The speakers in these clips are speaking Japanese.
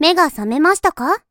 目が覚めましたか？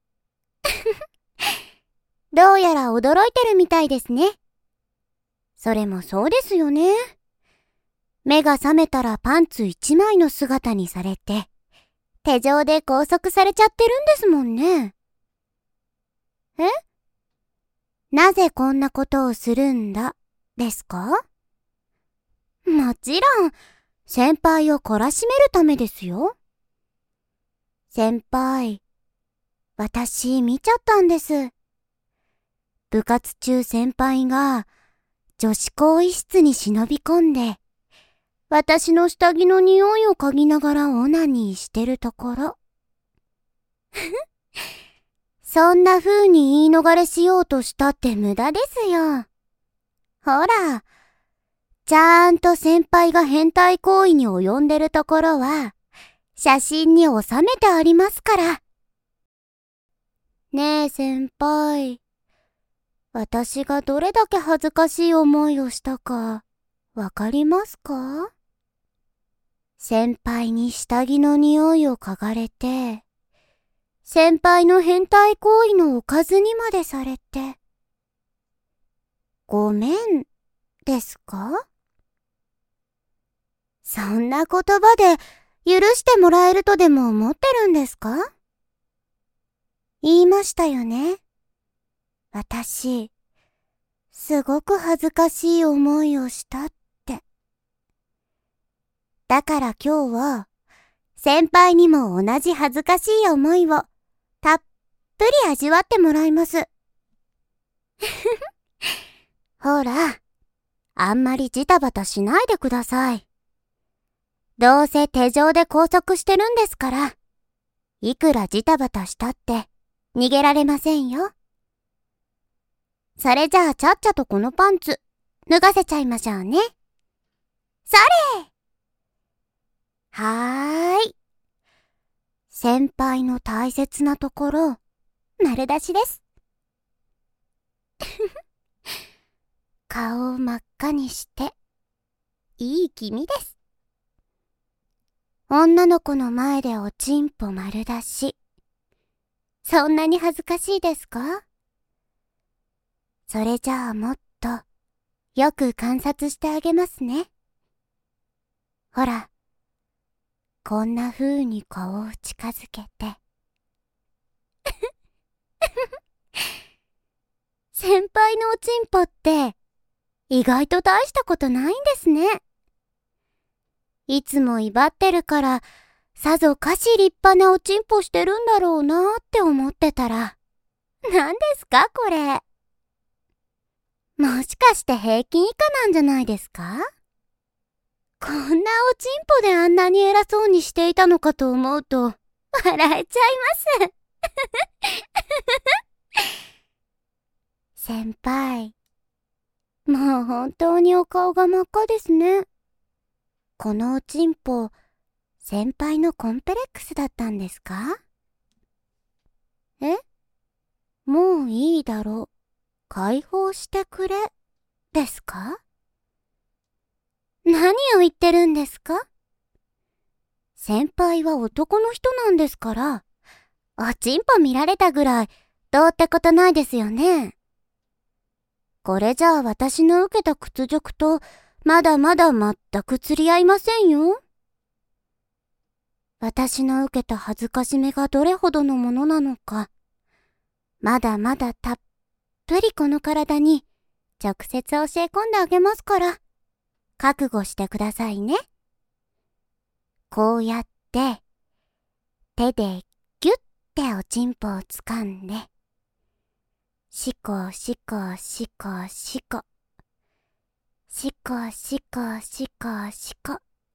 どうやら驚いてるみたいですね。それもそうですよね。目が覚めたらパンツ一枚の姿にされて、手錠で拘束されちゃってるんですもんね。え？なぜこんなことをするんだ、ですか？もちろん、先輩を懲らしめるためですよ。先輩、私見ちゃったんです。部活中先輩が女子更衣室に忍び込んで、私の下着の匂いを嗅ぎながらオナニーしてるところ。そんな風に言い逃れしようとしたって無駄ですよ。ほら、ちゃんと先輩が変態行為に及んでるところは、写真に収めてありますから。ねえ先輩、私がどれだけ恥ずかしい思いをしたか、わかりますか？先輩に下着の匂いを嗅がれて、先輩の変態行為のおかずにまでされて、ごめん、ですか？そんな言葉で許してもらえるとでも思ってるんですか？言いましたよね。私、すごく恥ずかしい思いをしたって。だから今日は、先輩にも同じ恥ずかしい思いをたっぷり味わってもらいます。ほら、あんまりジタバタしないでください。どうせ手錠で拘束してるんですから、いくらジタバタしたって逃げられませんよ。それじゃあちゃっちゃとこのパンツ脱がせちゃいましょうね。それ！はーい。先輩の大切なところ、丸出しです。顔を真っ赤にして、いい気味です。女の子の前でおちんぽ丸出し。そんなに恥ずかしいですか？それじゃあもっと、よく観察してあげますね。ほら、こんな風に顔を近づけて。先輩のおちんぽって、意外と大したことないんですね。いつも威張ってるから、さぞかし立派なおちんぽしてるんだろうなーって思ってたら、何ですかこれ。もしかして平均以下なんじゃないですか？こんなおちんぽであんなに偉そうにしていたのかと思うと、笑えちゃいます。先輩、もう本当にお顔が真っ赤ですね。このおちんぽ、先輩のコンプレックスだったんですか？え？もういいだろ。解放してくれ、ですか？何を言ってるんですか？先輩は男の人なんですから、おちんぽ見られたぐらい、どうってことないですよね。これじゃあ私の受けた屈辱と、まだまだ全く釣り合いませんよ。私の受けた恥ずかしめがどれほどのものなのか、まだまだたっぷりこの体に直接教え込んであげますから、覚悟してくださいね。こうやって、手でギュッておちんぽを掴んで、しこしこしこしこ、しこしこしこしこ。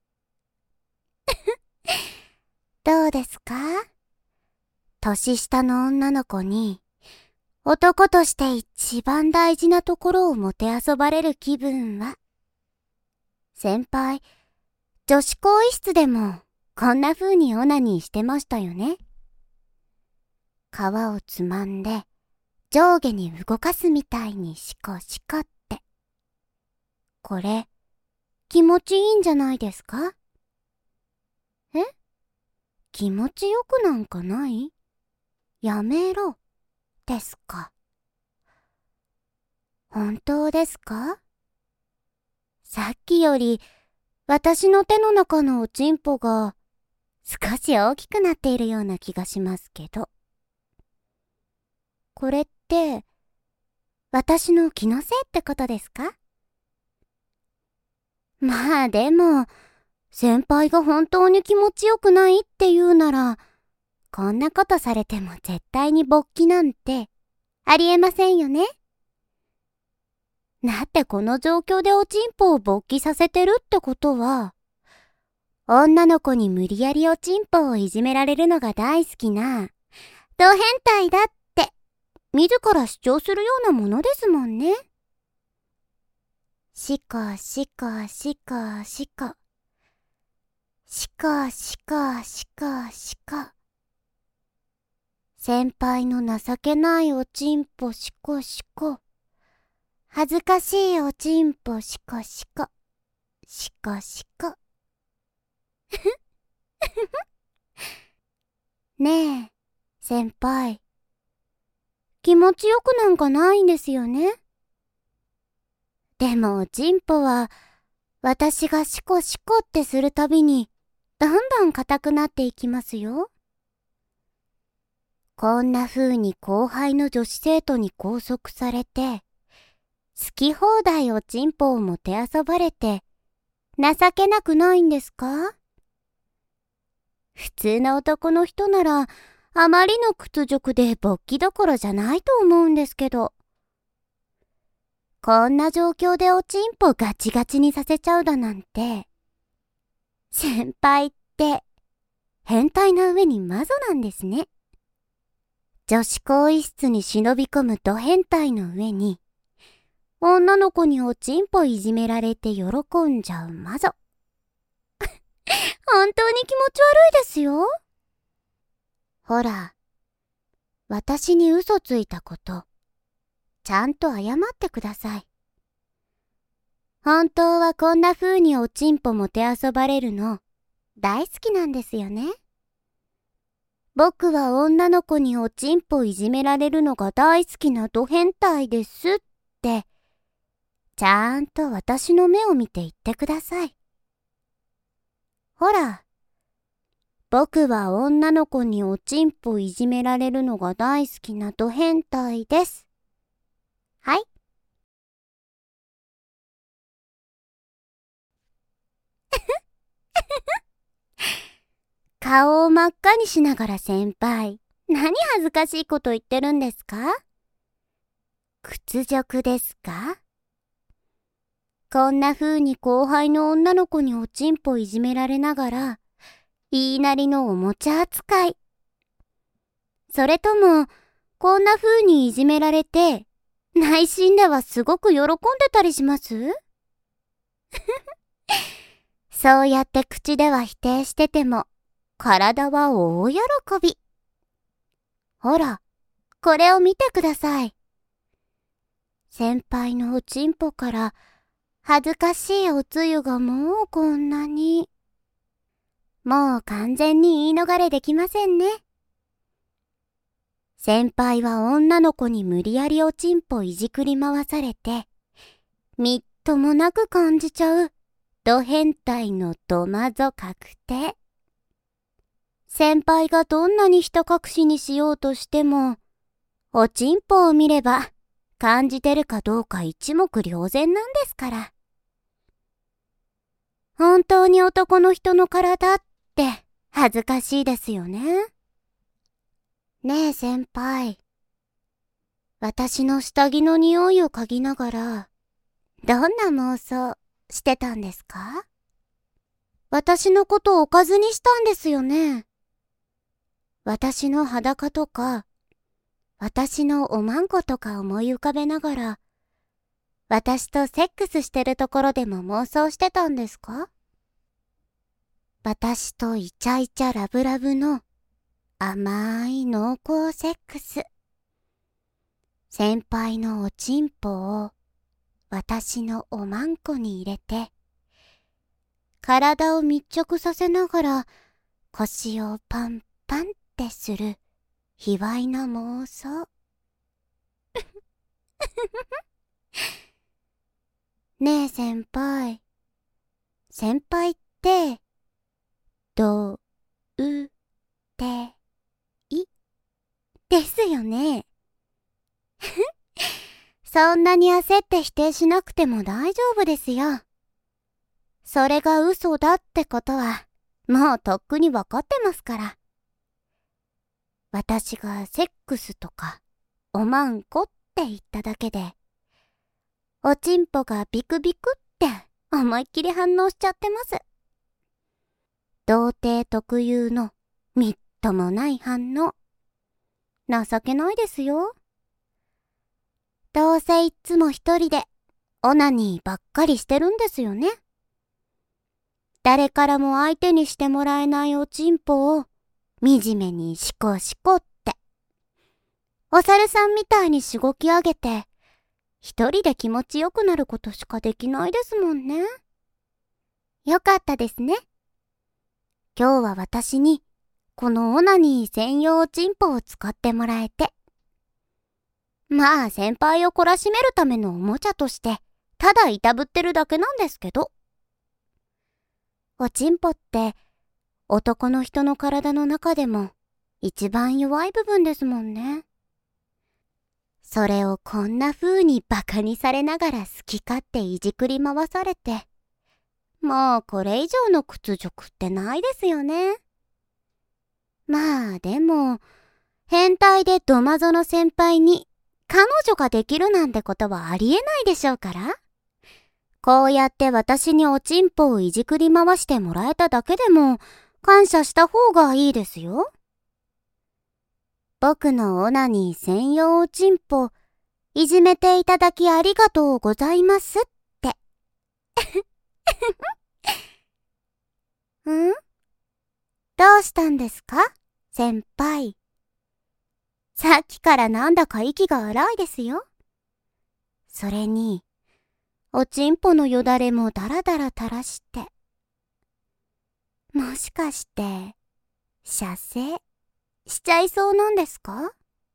どうですか？年下の女の子に、男として一番大事なところをもてあそばれる気分は。先輩、女子更衣室でもこんな風にオナニーしてましたよね。皮をつまんで上下に動かすみたいにシコシコって。これ、気持ちいいんじゃないですか？え？ 気持ちよくなんかない？やめろ、ですか。本当ですか？さっきより私の手の中のおちんぽが少し大きくなっているような気がしますけど。これって私の気のせいってことですか？まあでも、先輩が本当に気持ちよくないって言うなら、こんなことされても絶対に勃起なんてありえませんよね。だってこの状況でおちんぽを勃起させてるってことは、女の子に無理やりおちんぽをいじめられるのが大好きな、ド変態だって自ら主張するようなものですもんね。しかしかしかしか。しかしかしかしか。先輩の情けないおちんぽしこしこ。恥ずかしいおちんぽしこしこ。しこしこ。ねえ、先輩。気持ちよくなんかないんですよね。でもおちんぽは、私がシコシコってするたびに、どんどん硬くなっていきますよ。こんな風に後輩の女子生徒に拘束されて、好き放題おちんぽをもてあそばれて、情けなくないんですか？普通の男の人なら、あまりの屈辱で勃起どころじゃないと思うんですけど。こんな状況でおちんぽガチガチにさせちゃうだなんて。先輩って、変態な上にマゾなんですね。女子更衣室に忍び込むド変態の上に、女の子におちんぽいじめられて喜んじゃうマゾ。本当に気持ち悪いですよ。ほら、私に嘘ついたこと、ちゃんと謝ってください。本当はこんな風におちんぽもてあそばれるの、大好きなんですよね。僕は女の子におちんぽいじめられるのが大好きなド変態ですって、ちゃんと私の目を見て言ってください。ほら、僕は女の子におちんぽいじめられるのが大好きなド変態です。はい。顔を真っ赤にしながら先輩、何恥ずかしいこと言ってるんですか？屈辱ですか？こんな風に後輩の女の子におちんぽいじめられながら、言いなりのおもちゃ扱い。それとも、こんな風にいじめられて、内心ではすごく喜んでたりします？そうやって口では否定してても、体は大喜び。ほら、これを見てください。先輩のおちんぽから恥ずかしいおつゆがもうこんなに。もう完全に言い逃れできませんね。先輩は女の子に無理やりおちんぽいじくり回されて、みっともなく感じちゃう、ド変態のドマゾ確定。先輩がどんなにひた隠しにしようとしても、おちんぽを見れば、感じてるかどうか一目瞭然なんですから。本当に男の人の体って恥ずかしいですよね。ねえ先輩。私の下着の匂いを嗅ぎながら、どんな妄想してたんですか？私のことをおかずにしたんですよね。私の裸とか、私のおまんことか思い浮かべながら、私とセックスしてるところでも妄想してたんですか？私とイチャイチャラブラブの甘い濃厚セックス。先輩のおちんぽを私のおまんこに入れて、体を密着させながら腰をパンパンってする卑猥な妄想。ねえ先輩。先輩って、どうていですよね。そんなに焦って否定しなくても大丈夫ですよ。それが嘘だってことは、もうとっくにわかってますから。私がセックスとか、おまんこって言っただけで、おちんぽがビクビクって思いっきり反応しちゃってます。童貞特有のみっともない反応。情けないですよ。どうせいっつも一人でオナニーばっかりしてるんですよね。誰からも相手にしてもらえないおちんぽを惨めにシコシコって。お猿さんみたいにしごき上げて、一人で気持ちよくなることしかできないですもんね。よかったですね。今日は私にこのオナニー専用おちんぽを使ってもらえて。まあ先輩を懲らしめるためのおもちゃとして、ただいたぶってるだけなんですけど。おちんぽって男の人の体の中でも一番弱い部分ですもんね。それをこんな風にバカにされながら好き勝手いじくり回されて、もうこれ以上の屈辱ってないですよね。まあでも、変態でドマゾの先輩に彼女ができるなんてことはありえないでしょうから。こうやって私におちんぽをいじくり回してもらえただけでも感謝した方がいいですよ。僕のオナニー専用おちんぽ、いじめていただきありがとうございますって。ん？どうしたんですか？先輩。さっきからなんだか息が荒いですよ。それに、おちんぽのよだれもだらだら垂らして。もしかして、射精しちゃいそうなんですか？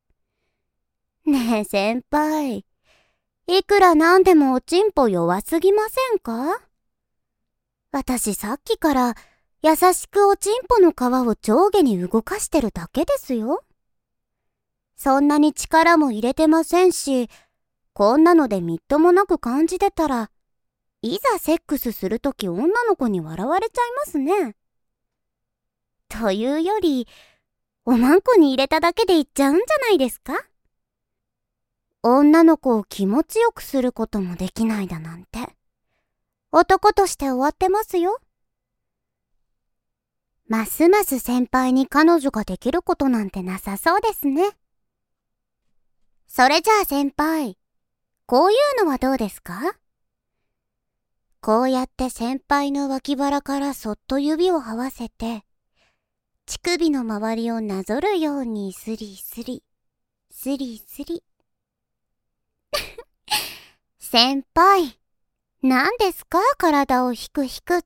ねえ先輩、いくらなんでもおちんぽ弱すぎませんか？私さっきから優しくおちんぽの皮を上下に動かしてるだけですよ。そんなに力も入れてませんし、こんなのでみっともなく感じてたら、いざセックスするとき女の子に笑われちゃいますね。というより、おまんこに入れただけでいっちゃうんじゃないですか？女の子を気持ちよくすることもできないだなんて、男として終わってますよ。ますます先輩に彼女ができることなんてなさそうですね。それじゃあ先輩、こういうのはどうですか？こうやって先輩の脇腹からそっと指を合わせて、乳首の周りをなぞるようにスリスリ、スリスリ。先輩、何ですか体をひくひくって。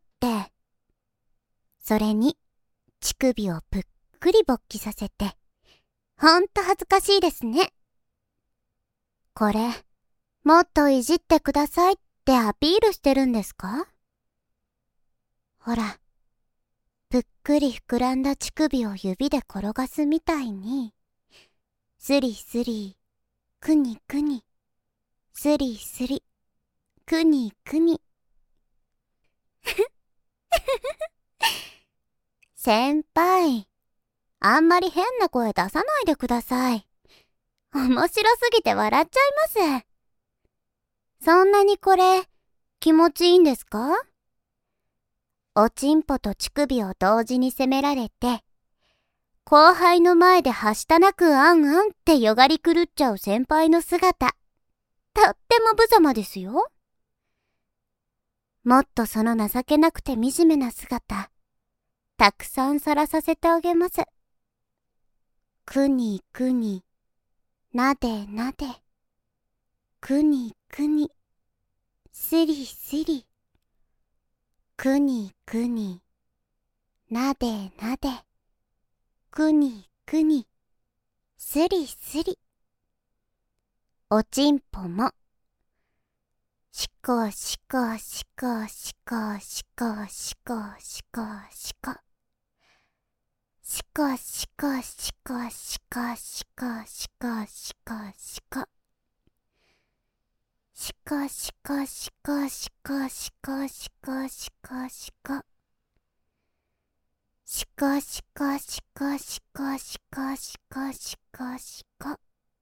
それに、乳首をぷっくり勃起させて、ほんと恥ずかしいですね。これ、もっといじってくださいってアピールしてるんですか？ほら、ぷっくり膨らんだ乳首を指で転がすみたいに、スリスリ、くにくに、スリスリ、くにくに。先輩、あんまり変な声出さないでください。面白すぎて笑っちゃいます。そんなにこれ、気持ちいいんですか？おちんぽと乳首を同時に責められて、後輩の前ではしたなくあんあんってよがり狂っちゃう先輩の姿、とっても無様ですよ。もっとその情けなくて惨めな姿、たくさんさらさせてあげます。くにくに、なでなで、くにくに、すりすり、くにくに、 なでなで、くにくに、すりすり。おちんぽも、しこしこしこしこしこしこしこしこ。しこしこしこしこしこしこしこしこ。しこしこしこしこしこしこしこしこ。しこしこしこしこしこしこしこしこ。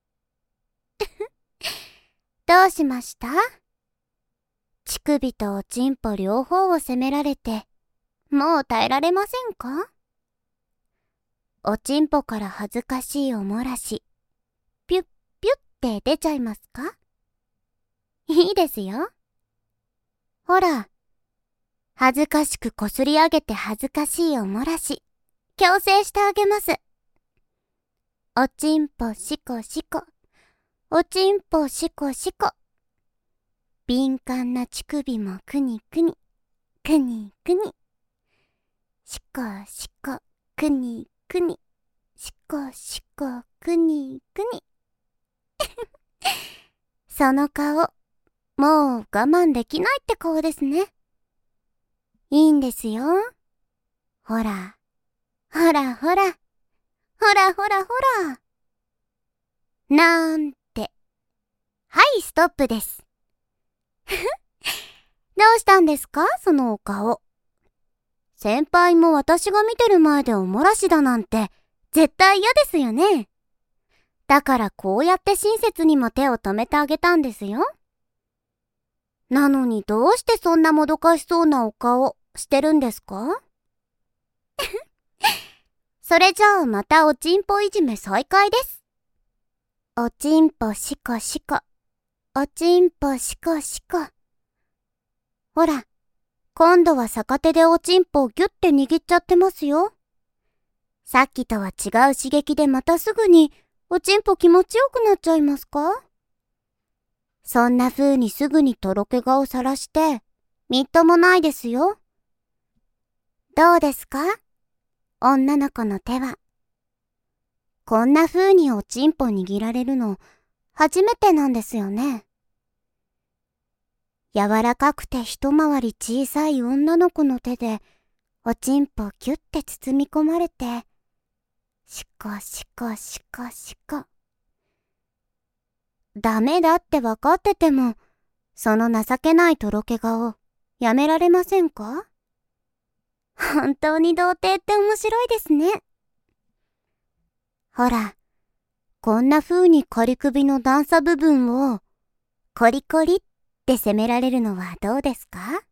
どうしました？乳首とおちんぽ両方を責められて、もう耐えられませんか？おちんぽから恥ずかしいおもらし、ピュッピュッって出ちゃいますか？いいですよ。ほら、恥ずかしくこすり上げて恥ずかしいおもらし、強制してあげます。おちんぽしこしこ、おちんぽしこしこ。敏感な乳首もくにくに、くにくに。しこしこ、くにくに、しこしこ、くにくに。その顔、もう我慢できないって顔ですね。いいんですよ。ほら、ほらほら、ほらほらほら。なんて。はい、ストップです。どうしたんですか、そのお顔。先輩も私が見てる前でおもらしだなんて絶対嫌ですよね。だからこうやって親切にも手を止めてあげたんですよ。なのにどうしてそんなもどかしそうなお顔してるんですか？それじゃあまたおちんぽいじめ再開です。おちんぽしこしこ、おちんぽしこしこ。ほら、今度は逆手でおちんぽをギュッて握っちゃってますよ。さっきとは違う刺激でまたすぐにおちんぽ気持ちよくなっちゃいますか？そんな風にすぐにとろけ顔さらしてみっともないですよ。どうですか？女の子の手は。こんな風におちんぽ握られるの初めてなんですよね。柔らかくて一回り小さい女の子の手でおちんぽギュッて包み込まれて、しこしこしこしこ。ダメだってわかってても、その情けないとろけ顔やめられませんか？本当に童貞って面白いですね。ほら、こんな風に仮首の段差部分をコリコリって責められるのはどうですか？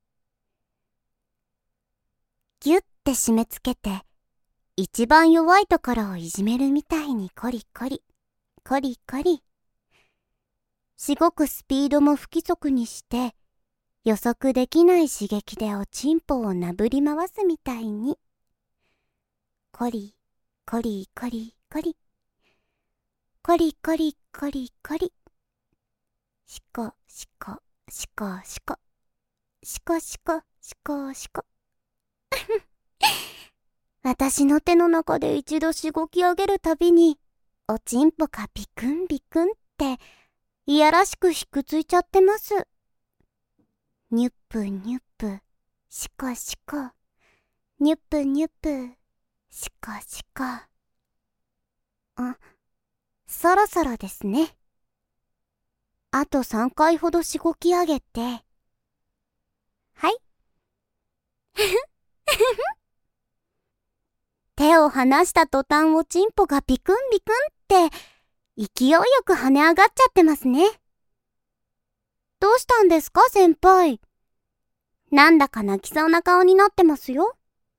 ギュッて締め付けて、一番弱いところをいじめるみたいにコリコリ、コリコリ。しごくスピードも不規則にして、予測できない刺激でおちんぽをなぶり回すみたいに。コリ、コリコリコリ。コリコリコリコリ。しこしこしこしこ。しこしこしこしこ。私の手の中で一度しごき上げるたびに、おちんぽがビクンビクンって、いやらしくひくついちゃってます。ニュップニュップ、しこしこ。ニュップニュップ、しこしこ。そろそろですね。あと3回ほどしごき上げて。はい。手を離した途端おちんぽがビクンビクンって勢いよく跳ね上がっちゃってますね。どうしたんですか、先輩。なんだか泣きそうな顔になってますよ。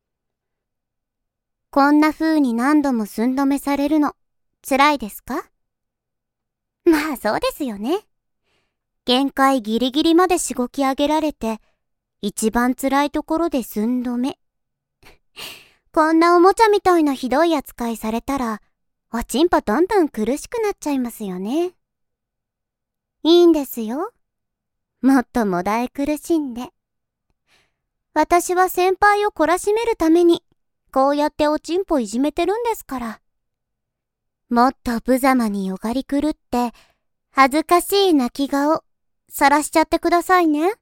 こんな風に何度も寸止めされるの辛いですか？まあそうですよね。限界ギリギリまでしごき上げられて一番辛いところで寸止め。こんなおもちゃみたいなひどい扱いされたら、おちんぽどんどん苦しくなっちゃいますよね。いいんですよ。もっともだえ苦しんで。私は先輩を懲らしめるために、 こうやっておちんぽいじめてるんですから。もっと無様によがり狂って、恥ずかしい泣き顔、さらしちゃってくださいね。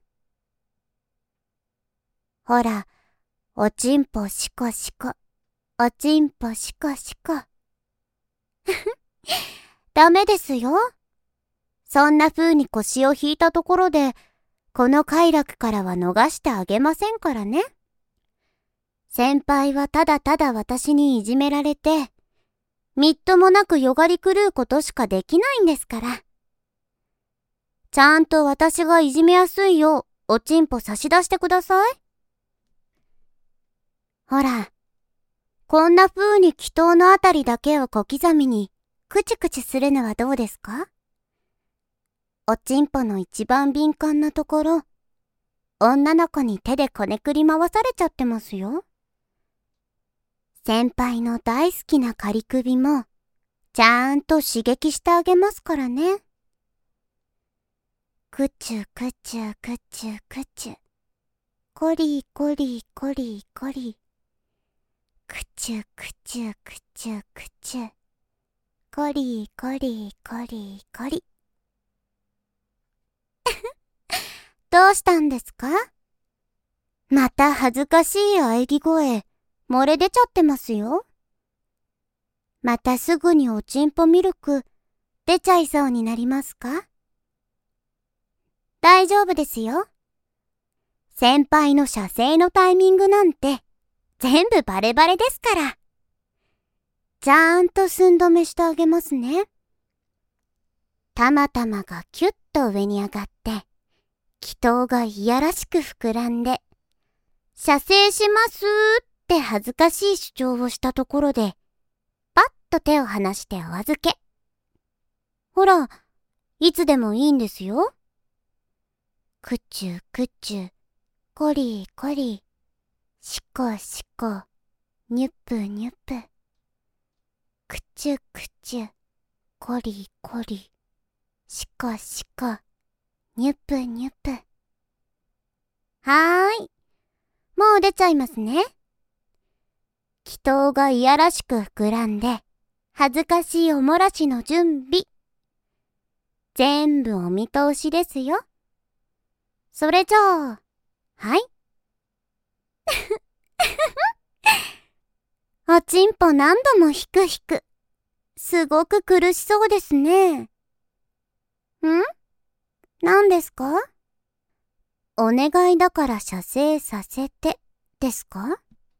ほら、おちんぽしこしこ、おちんぽしこしこ。ダメですよ。そんな風に腰を引いたところで、この快楽からは逃してあげませんからね。先輩はただただ私にいじめられて、みっともなくよがり狂うことしかできないんですから。ちゃんと私がいじめやすいよう、おちんぽ差し出してください。ほら、こんな風に祈祷のあたりだけを小刻みに、くちくちするのはどうですか？おちんぽの一番敏感なところ、女の子に手でこねくり回されちゃってますよ。先輩の大好きな仮首も、ちゃんと刺激してあげますからね。くちゅくちゅくちゅくちゅ。こりこりこりこり。くちゅくちゅくちゅくちゅ。こりこりこりこり。どうしたんですか？また恥ずかしい喘ぎ声、漏れ出ちゃってますよ。またすぐにおちんぽミルク、出ちゃいそうになりますか？大丈夫ですよ。先輩の射精のタイミングなんて、全部バレバレですから。ちゃんと寸止めしてあげますね。たまたまがキュッと上に上がって、気筒がいやらしく膨らんで、射精しますって恥ずかしい主張をしたところで、パッと手を離してお預け。ほら、いつでもいいんですよ。くちゅくちゅ、こりこり、しこしこ、にゅっぷにゅっぷ。くちゅくちゅ、こりこり、しこしこ、にゅっぷにゅっぷ。はーい。もう出ちゃいますね。気筒がいやらしく膨らんで、恥ずかしいお漏らしの準備。全部お見通しですよ。それじゃあ、はい。おちんぽ何度もひくひく。すごく苦しそうですね。何ですか？お願いだから射精させて、ですか？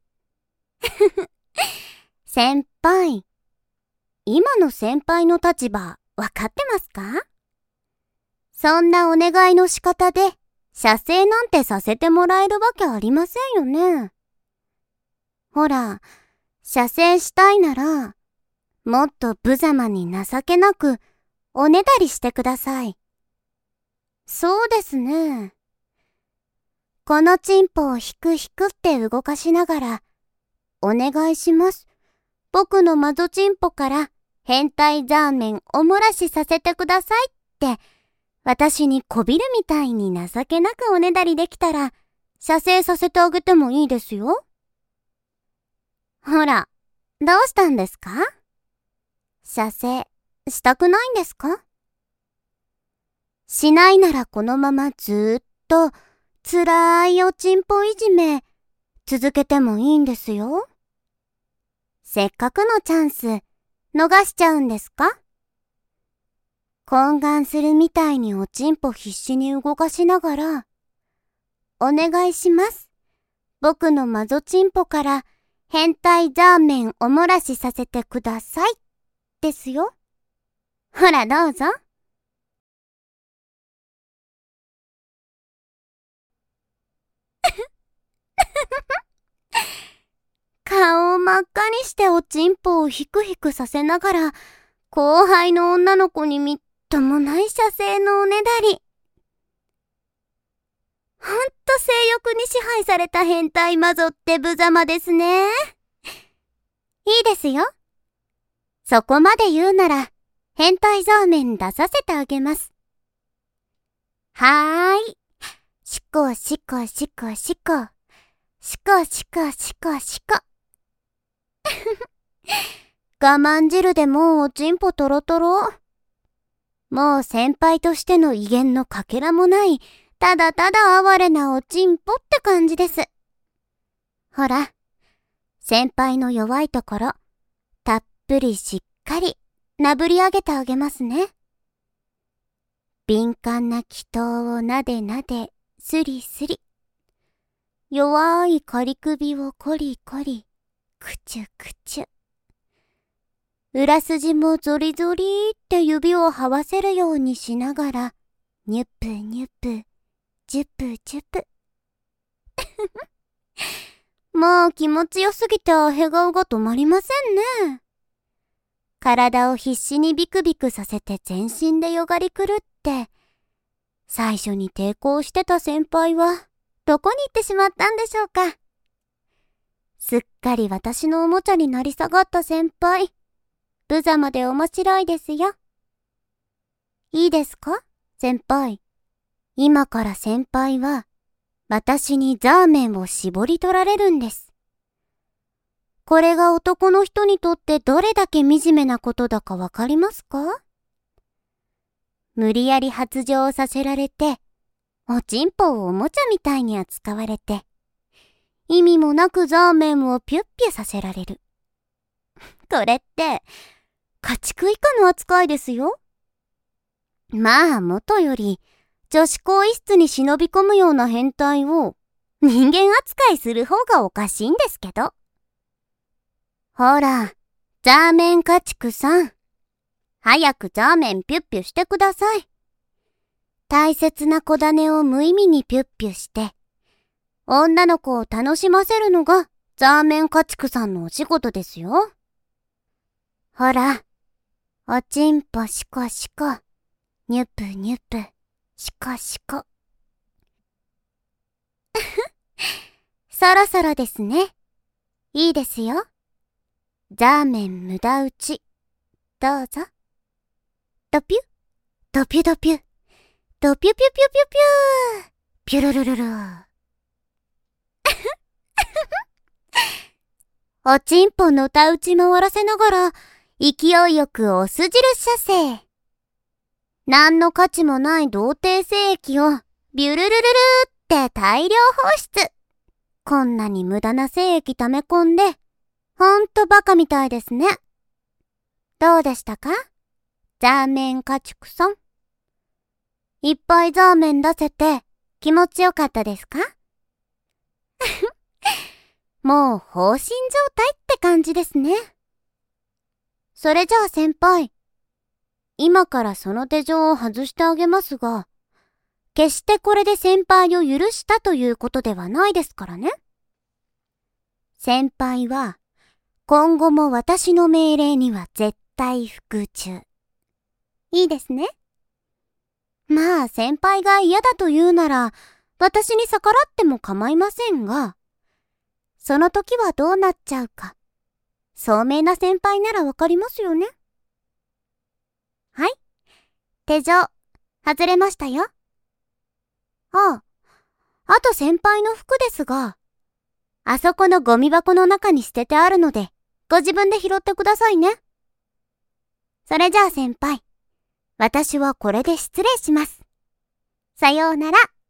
先輩。今の先輩の立場、わかってますか？そんなお願いの仕方で、射精なんてさせてもらえるわけありませんよね。ほら、射精したいなら、もっと無様に情けなく、おねだりしてください。そうですね。このチンポをひくひくって動かしながら、お願いします。僕のマゾチンポから変態ザーメンお漏らしさせてくださいって、私にこびるみたいに情けなくおねだりできたら、射精させてあげてもいいですよ。ほら、どうしたんですか？射精、したくないんですか？しないならこのままずーっと、辛いおちんぽいじめ、続けてもいいんですよ。せっかくのチャンス、逃しちゃうんですか？懇願するみたいにおちんぽ必死に動かしながら、お願いします。僕のマゾチンポから変態ザーメンお漏らしさせてください。ですよ。ほらどうぞ。顔を真っ赤にしておちんぽをヒクヒクさせながら、後輩の女の子にみっともない射精のおねだり。ほんと性欲に支配された変態マゾって無様ですね。いいですよ。そこまで言うなら、変態ザーメン出させてあげます。はーい。しこしこしこしこ。しこしこしこしこ。 我慢汁でもうおちんぽトロトロ。もう先輩としての威厳のかけらもない、ただただ哀れなおちんぽって感じです。ほら、先輩の弱いところ、たっぷりしっかりなぶり上げてあげますね。敏感な気筒をなでなで、スリスリ。弱い仮首をコリコリ、くちゅくちゅ。裏筋もゾリゾリって指を這わせるようにしながら、ニュプニュプ、ジュプジュプ。もう気持ちよすぎてアヘ顔が止まりませんね。体を必死にビクビクさせて全身でよがり狂って、最初に抵抗してた先輩はどこに行ってしまったんでしょうか。すっかり私のおもちゃになり下がった先輩。無様で面白いですよ。いいですか、先輩。今から先輩は、私にザーメンを絞り取られるんです。これが男の人にとってどれだけ惨めなことだかわかりますか？無理やり発情させられて、おちんぽをおもちゃみたいに扱われて、意味もなくザーメンをピュッピュさせられる。これって、家畜以下の扱いですよ。まあ、もとより、女子更衣室に忍び込むような変態を人間扱いする方がおかしいんですけど。ほら、ザーメン家畜さん。早くザーメンピュッピュしてください。大切な子種を無意味にピュッピュして、女の子を楽しませるのがザーメン家畜さんのお仕事ですよ。ほら、おちんぽシコシコ、ニュプニュプ、シコシコ。そろそろですね。いいですよ。ザーメン無駄打ち。どうぞ。ドピュ、ドピュドピュ、ドピュピュピュピュピュー、ピュルルルルー。おちんぽのた打ち回らせながら、勢いよくおす印射精。何の価値もない童貞精液をビュルルルルーって大量放出。こんなに無駄な精液溜め込んで、ほんとバカみたいですね。どうでしたか？ザーメン家畜さん。いっぱいザーメン出せて気持ちよかったですか？もう放心状態って感じですね。それじゃあ先輩、今からその手錠を外してあげますが、決してこれで先輩を許したということではないですからね。先輩は今後も私の命令には絶対服従。いいですね。まあ先輩が嫌だと言うなら私に逆らっても構いませんが、その時はどうなっちゃうか、聡明な先輩ならわかりますよね。はい、手錠外れましたよ。あと先輩の服ですが、あそこのゴミ箱の中に捨ててあるので、ご自分で拾ってくださいね。それじゃあ先輩、私はこれで失礼します。さようなら。